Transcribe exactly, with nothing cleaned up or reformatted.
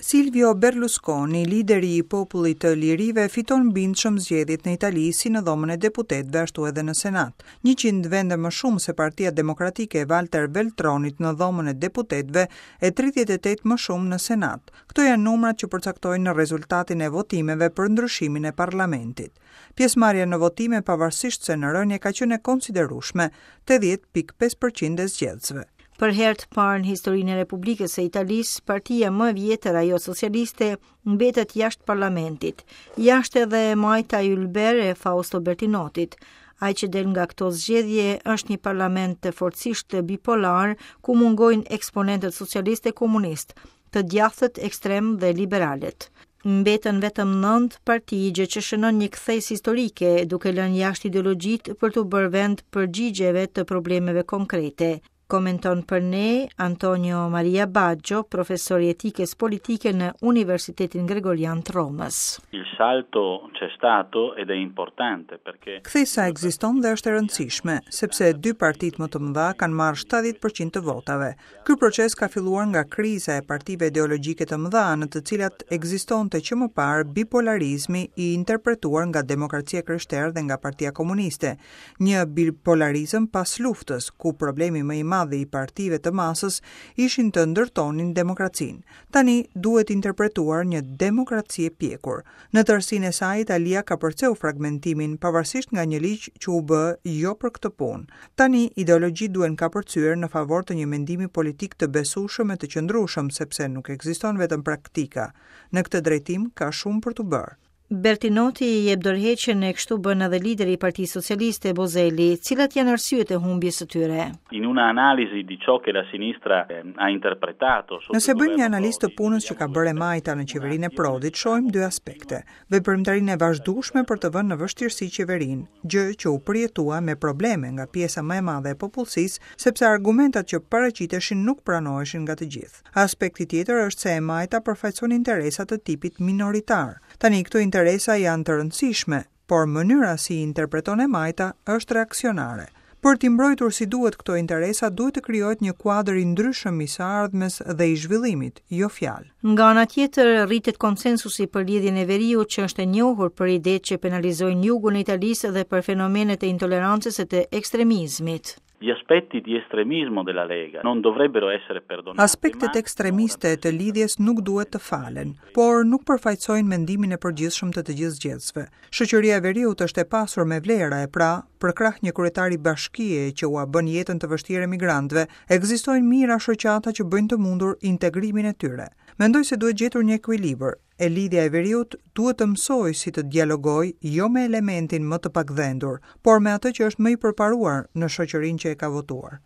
Silvio Berlusconi, lideri i popullit të lirive, fiton bindshëm zgjedhjet në Itali si në dhomën e deputetëve ashtu edhe në Senat. njëqind vende më shumë se Partia Demokratike e Walter Veltronit në dhomën e deputetëve e tridhjetë e tetë më shumë në Senat. Këto janë numrat që përcaktojnë rezultatin e votimeve për ndryshimin e parlamentit. Pjesëmarrja në votime pavarësisht se në rënje ka qenë e konsiderueshme, tetëdhjetë pikë pesë përqind e zgjedhësve. Për herë të parë në historinë e Republikës së Italisë, partia më e vjetër, ajo socialiste, mbetet jashtë parlamentit, jashtë edhe Majta Ylber e Fausto Bertinotit. Ai që del nga këto zgjedhje është një parlament të forcisht bipolar, ku mungojnë eksponentët socialistë e komunistë, të djathët, ekstrem dhe liberalët. Mbetën vetëm nëntë parti gjë që shënon një kthesë historike, duke lënë jashtë ideologjitë për të bërë vend përgjigjeve të problemeve konkrete. Komenton për ne Antonio Maria Baggio, profesor i etikës politike në Universitetin Gregorian të Romës. Il salto c'è stato ed è importante perché Kthesa ekziston dhe është e rëndësishme, sepse dy partitë më të mëdha kanë marrë shtatëdhjetë përqind të votave. Ky proces ka filluar nga kriza e partive ideologjike të mëdha, në të cilat ekzistonte që më parë bipolarizmi i interpretuar nga Demokracia Krishterë dhe nga Partia Komuniste, një bipolarizëm pas luftës, ku problemi më i madh dhe i partive të masës ishin të ndërtonin demokracinë. Tani duhet interpretuar një demokraci e pjekur. Në tërësinë e saj, Italia ka përceu fragmentimin pavarësisht nga një ligj që u bë jo për këtë punë. Tani ideologjitë duhen kapërcyer në favor të një mendimi politik të besueshëm e të qëndrueshëm, sepse nuk ekziston vetëm praktika. Në këtë drejtim ka shumë për të bërë. Bertinoti i jep dorëheqjen e kështu bën edhe lideri i Partisë Socialiste Bozelli, cilat janë arsyet e humbjes së tyre. In una analisi di ciò che la sinistra eh, ha interpretato. Nëse bëjmë një analizë të punës që ka bërë Majta në qeverinë e Prodit, shohim dy aspekte: veprimtarinë e vazhdueshme për të vënë në vështirësi qeverinë, gjë që u përjetua me probleme nga pjesa më e madhe e popullsisë, sepse argumentat që paraqiteshin nuk pranoheshin nga të gjithë. Aspekti tjetër është se e Majta përfaqëson interesa të tipit minoritar. Tani këto interesa janë të rëndësishme, por mënyra si interpreton e Majta është reaksionare. Për t'i mbrojtur si duhet këto interesa, duhet të krijohet një kuadër i ndryshëm i së ardhmes dhe i zhvillimit, jo fjalë. Nga ana tjetër, rritet konsensusi për lidhjen e veriut, që është e njohur për idetë që penalizojnë jugun e Italisë dhe për fenomenet e intolerancës e të ekstremizmit. Gli aspetti di estremismo della Lega non dovrebbero essere perdonati. Aspektet ekstremiste të lidhjes nuk duhet të falen, por nuk përfaqësojnë mendimin e përgjithshëm të të gjithë zgjedhësve. Shoqëria e veriut është e pasur me vlera e pra, për krah një kryetari bashkie që ua bën jetën të vështirë emigrantëve, ekzistojnë mijëra shoqata që bëjnë të mundur integrimin e tyre. Mendoj se duhet gjetur një ekuilibër. E lidhja e veriut duhet të mësoj si të dialogoj jo me elementin më të pakdhendur, por me atë që është më i përparuar në shoqërinë që e ka votuar.